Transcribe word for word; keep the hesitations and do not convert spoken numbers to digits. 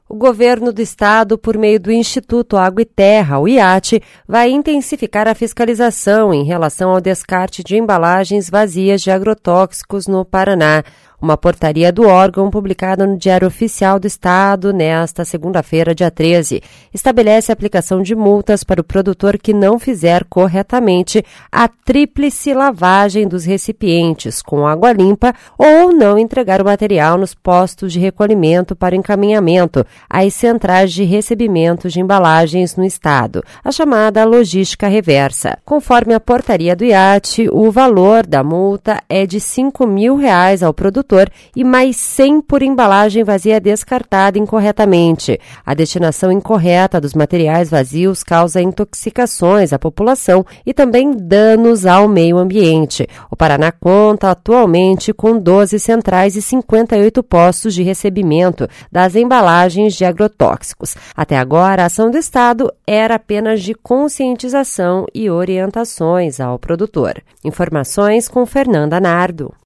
O governo do estado, por meio do Instituto Água e Terra, o I A T, vai intensificar a fiscalização em relação ao descarte de embalagens vazias de agrotóxicos no Paraná. Uma portaria do órgão, publicada no Diário Oficial do Estado nesta segunda-feira, dia treze, estabelece a aplicação de multas para o produtor que não fizer corretamente a tríplice lavagem dos recipientes com água limpa ou não entregar o material nos postos de recolhimento para encaminhamento às centrais de recebimento de embalagens no Estado, a chamada logística reversa. Conforme a portaria do I A T, o valor da multa é de cinco mil reais ao produtor e mais cem por embalagem vazia descartada incorretamente. A destinação incorreta dos materiais vazios causa intoxicações à população e também danos ao meio ambiente. O Paraná conta atualmente com doze centrais e cinquenta e oito postos de recebimento das embalagens de agrotóxicos. Até agora, a ação do Estado era apenas de conscientização e orientações ao produtor. Informações com Fernanda Nardo.